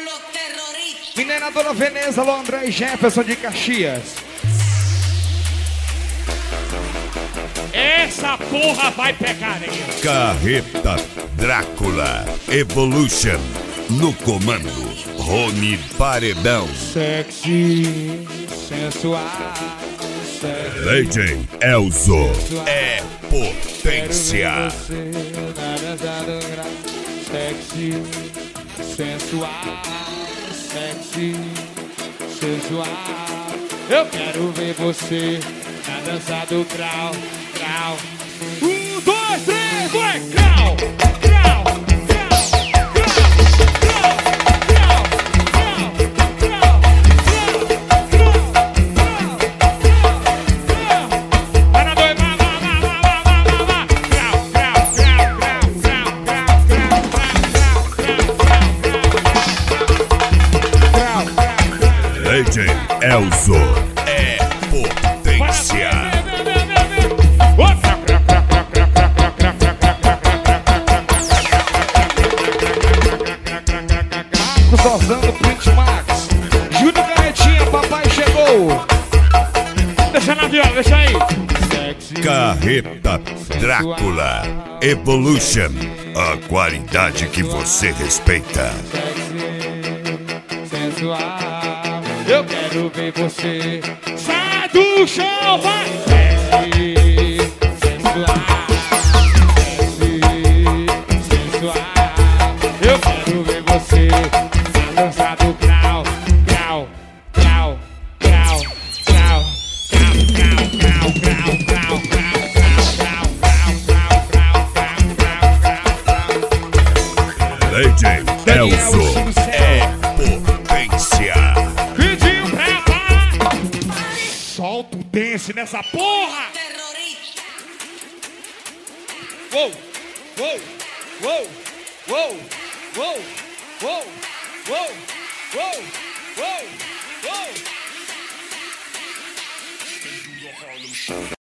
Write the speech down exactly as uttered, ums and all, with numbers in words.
Menina Dona Veneza, Alô André e Jefferson de Caxias. Essa porra vai pegar, hein? Carreta Drácula Evolution. No comando, Rony Paredão. Sexy, sensual, sexy. D J Elzo é potência. Sexy, sensual, sexy, sensual. Eu quero ver você na dança do grau, grau. Um, dois, três, vai! Grau, grau, grau, grau, grau, grau, grau, grau, grau, grau. Vai na dois, vai, vai, vai, vai, vai, vai, vai. Grau, grau, grau, grau, grau, grau, grau, grau, grau. D J Elzo é potência. Usando Print Max, Júlio Carretinha, papai chegou. Deixa na viola, deixa aí. Sexy, Carreta Drácula Evolution. A qualidade que você respeita. sexy, sensual. Eu quero ver você. Sai do chão, vai. Sexy, sensual. Sexy, sensual. Eu quero ver você. Dança do grau, grau, grau, grau, grau, grau, grau, grau, grau, grau, grau, grau, grau, grau, grau, grau, grau. D J Elzo é potência. Pediu pra parar. Solta o dance nessa porra. Uou, uou, uou, uou, uou, uou. Whoa, whoa, whoa, whoa.